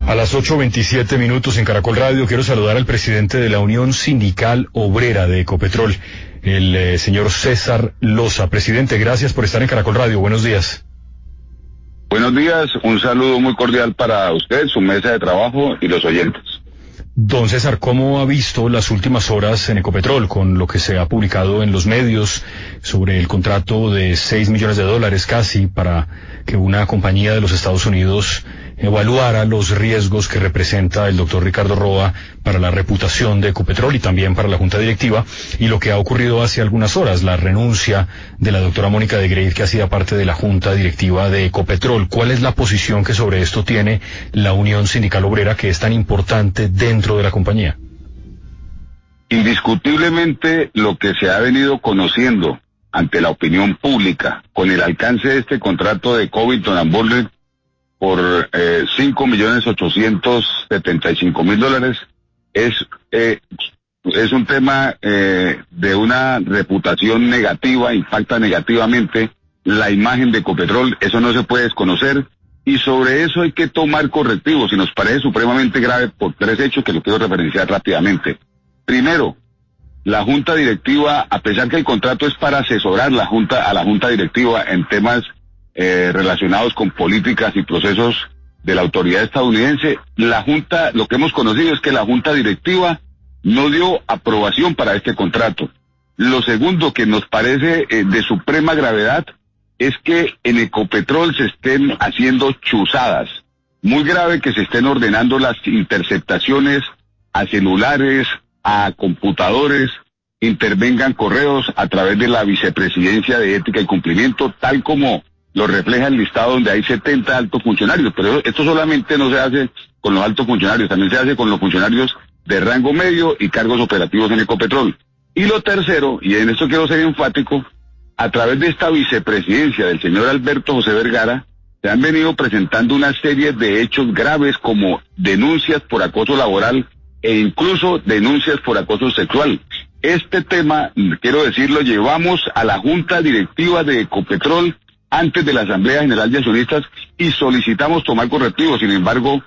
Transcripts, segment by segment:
A las 8:27 en Caracol Radio quiero saludar al presidente de la Unión Sindical Obrera de Ecopetrol, el señor César Loza. Presidente, gracias por estar en Caracol Radio. Buenos días. Buenos días, un saludo muy cordial para usted, su mesa de trabajo y los oyentes. Don César, ¿cómo ha visto las últimas horas en Ecopetrol con lo que se ha publicado en los medios sobre el contrato de $6 millones casi para que una compañía de los Estados Unidos evaluara los riesgos que representa el doctor Ricardo Roa para la reputación de Ecopetrol y también para la Junta Directiva, y lo que ha ocurrido hace algunas horas, la renuncia de la doctora Mónica de Greiff, que hacía parte de la Junta Directiva de Ecopetrol? ¿Cuál es la posición que sobre esto tiene la Unión Sindical Obrera, que es tan importante dentro de la compañía? Indiscutiblemente, lo que se ha venido conociendo ante la opinión pública con el alcance de este contrato de Covington & Burling por $5.875.000 es un tema de una reputación negativa, impacta negativamente la imagen de Ecopetrol. Eso no se puede desconocer, y sobre eso hay que tomar correctivos, y nos parece supremamente grave por tres hechos que lo quiero referenciar rápidamente. Primero, la Junta Directiva, a pesar que el contrato es para asesorar a la Junta Directiva en temas relacionados con políticas y procesos de la autoridad estadounidense, la Junta, lo que hemos conocido es que la Junta Directiva no dio aprobación para este contrato. Lo segundo que nos parece de suprema gravedad es que en Ecopetrol se estén haciendo chuzadas. Muy grave que se estén ordenando las interceptaciones a celulares, a computadores, intervengan correos a través de la Vicepresidencia de Ética y Cumplimiento, tal como lo refleja el listado donde hay 70 altos funcionarios. Pero esto solamente no se hace con los altos funcionarios, también se hace con los funcionarios de rango medio y cargos operativos en Ecopetrol. Y lo tercero, y en esto quiero ser enfático, a través de esta vicepresidencia del señor Alberto José Vergara, se han venido presentando una serie de hechos graves como denuncias por acoso laboral e incluso denuncias por acoso sexual. Este tema, quiero decirlo, llevamos a la Junta Directiva de Ecopetrol antes de la Asamblea General de Accionistas y solicitamos tomar correctivos. Sin embargo,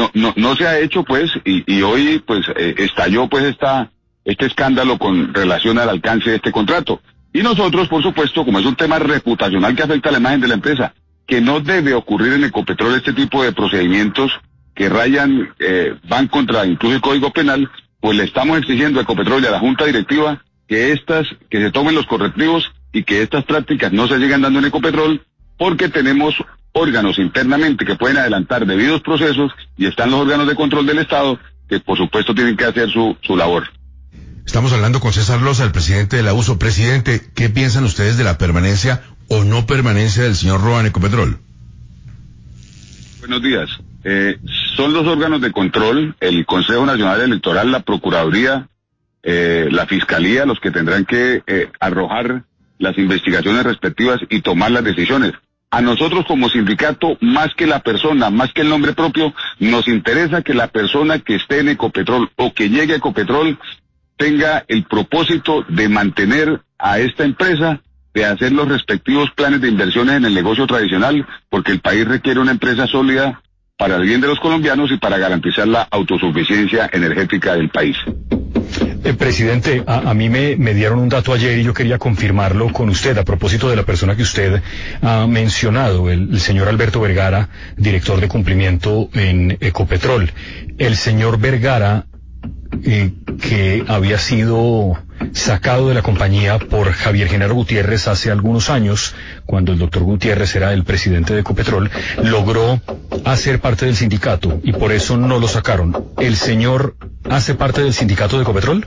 no se ha hecho, pues, y hoy pues estalló pues este escándalo con relación al alcance de este contrato. Y nosotros, por supuesto, como es un tema reputacional que afecta a la imagen de la empresa, que no debe ocurrir en Ecopetrol este tipo de procedimientos que rayan, van contra incluso el Código Penal, pues le estamos exigiendo a Ecopetrol y a la Junta Directiva que se tomen los correctivos y que estas prácticas no se sigan dando en Ecopetrol, porque tenemos órganos internamente que pueden adelantar debidos procesos y están los órganos de control del Estado que por supuesto tienen que hacer su labor. Estamos hablando con César Loza, el presidente de la USO. Presidente, ¿qué piensan ustedes de la permanencia o no permanencia del señor Roa en Ecopetrol? Buenos días. Son los órganos de control, el Consejo Nacional Electoral, la Procuraduría, la Fiscalía, los que tendrán que arrojar las investigaciones respectivas y tomar las decisiones. A nosotros como sindicato, más que la persona, más que el nombre propio, nos interesa que la persona que esté en Ecopetrol o que llegue a Ecopetrol tenga el propósito de mantener a esta empresa, de hacer los respectivos planes de inversiones en el negocio tradicional, porque el país requiere una empresa sólida para el bien de los colombianos y para garantizar la autosuficiencia energética del país. Presidente, a mí me dieron un dato ayer y yo quería confirmarlo con usted a propósito de la persona que usted ha mencionado, el señor Alberto Vergara, director de cumplimiento en Ecopetrol. El señor Vergara, que había sido sacado de la compañía por Javier Genaro Gutiérrez hace algunos años, cuando el doctor Gutiérrez era el presidente de Ecopetrol, logró hacer parte del sindicato y por eso no lo sacaron. ¿El señor hace parte del sindicato de Ecopetrol?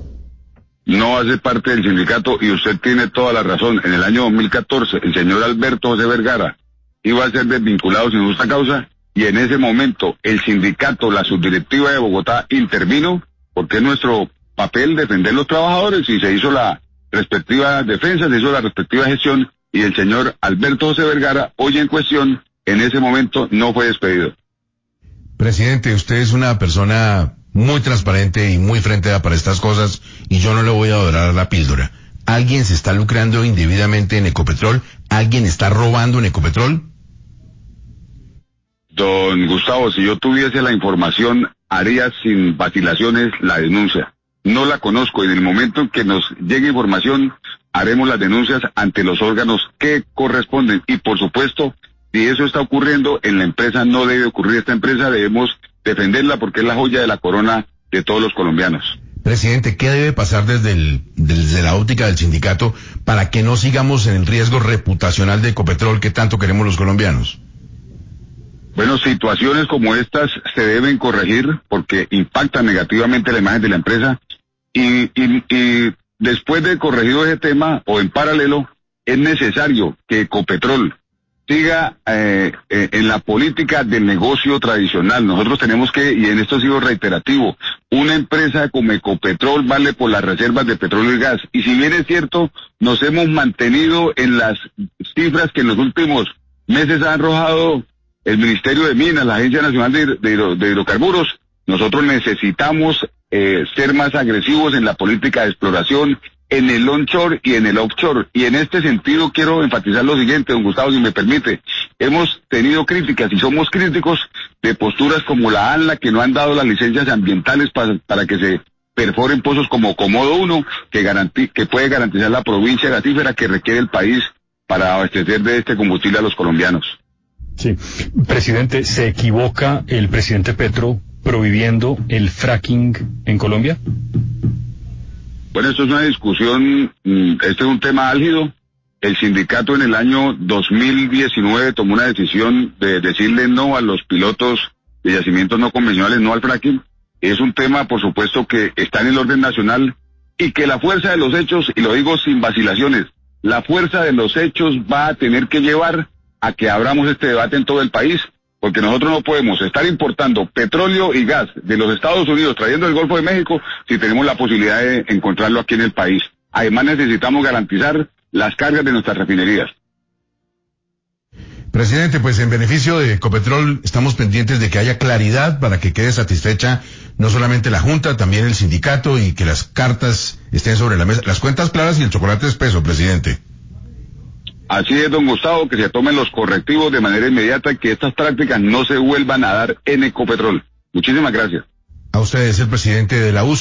No hace parte del sindicato, y usted tiene toda la razón. En el año 2014, el señor Alberto José Vergara iba a ser desvinculado sin justa causa, y en ese momento el sindicato, la subdirectiva de Bogotá, intervino, porque es nuestro papel defender los trabajadores, y se hizo la respectiva defensa, se hizo la respectiva gestión, y el señor Alberto José Vergara, hoy en cuestión, en ese momento no fue despedido. Presidente, usted es una persona muy transparente y muy frente para estas cosas, y yo no le voy a dorar la píldora. ¿Alguien se está lucrando indebidamente en Ecopetrol? ¿Alguien está robando en Ecopetrol? Don Gustavo, si yo tuviese la información, haría sin vacilaciones la denuncia. No la conozco y en el momento en que nos llegue información, haremos las denuncias ante los órganos que corresponden. Y por supuesto, si eso está ocurriendo en la empresa, no debe ocurrir. Esta empresa debemos defenderla porque es la joya de la corona de todos los colombianos. Presidente, ¿qué debe pasar desde la óptica del sindicato para que no sigamos en el riesgo reputacional de Ecopetrol que tanto queremos los colombianos? Bueno, situaciones como estas se deben corregir porque impactan negativamente la imagen de la empresa y después de corregido ese tema o en paralelo, es necesario que Ecopetrol siga en la política del negocio tradicional. Nosotros tenemos que, y en esto ha sido reiterativo, una empresa como Ecopetrol vale por las reservas de petróleo y gas. Y si bien es cierto, nos hemos mantenido en las cifras que en los últimos meses ha arrojado el Ministerio de Minas, la Agencia Nacional de Hidrocarburos, nosotros necesitamos ser más agresivos en la política de exploración, en el onshore y en el offshore. Y en este sentido quiero enfatizar lo siguiente, don Gustavo, si me permite. Hemos tenido críticas y somos críticos de posturas como la ANLA, que no han dado las licencias ambientales para que se perforen pozos como Comodo 1, que puede garantizar la provincia gasífera que requiere el país para abastecer de este combustible a los colombianos. Sí, presidente, ¿se equivoca el presidente Petro prohibiendo el fracking en Colombia? Bueno, esto es una discusión, este es un tema álgido. El sindicato en el año 2019 tomó una decisión de decirle no a los pilotos de yacimientos no convencionales, no al fracking. Es un tema, por supuesto, que está en el orden nacional y que la fuerza de los hechos, y lo digo sin vacilaciones, la fuerza de los hechos va a tener que llevar a que abramos este debate en todo el país, porque nosotros no podemos estar importando petróleo y gas de los Estados Unidos, trayendo el Golfo de México, si tenemos la posibilidad de encontrarlo aquí en el país. Además necesitamos garantizar las cargas de nuestras refinerías. Presidente, pues en beneficio de Ecopetrol estamos pendientes de que haya claridad para que quede satisfecha no solamente la Junta, también el sindicato y que las cartas estén sobre la mesa, las cuentas claras y el chocolate espeso, presidente. Así es, don Gustavo, que se tomen los correctivos de manera inmediata y que estas prácticas no se vuelvan a dar en Ecopetrol. Muchísimas gracias. A usted es el presidente de la USO.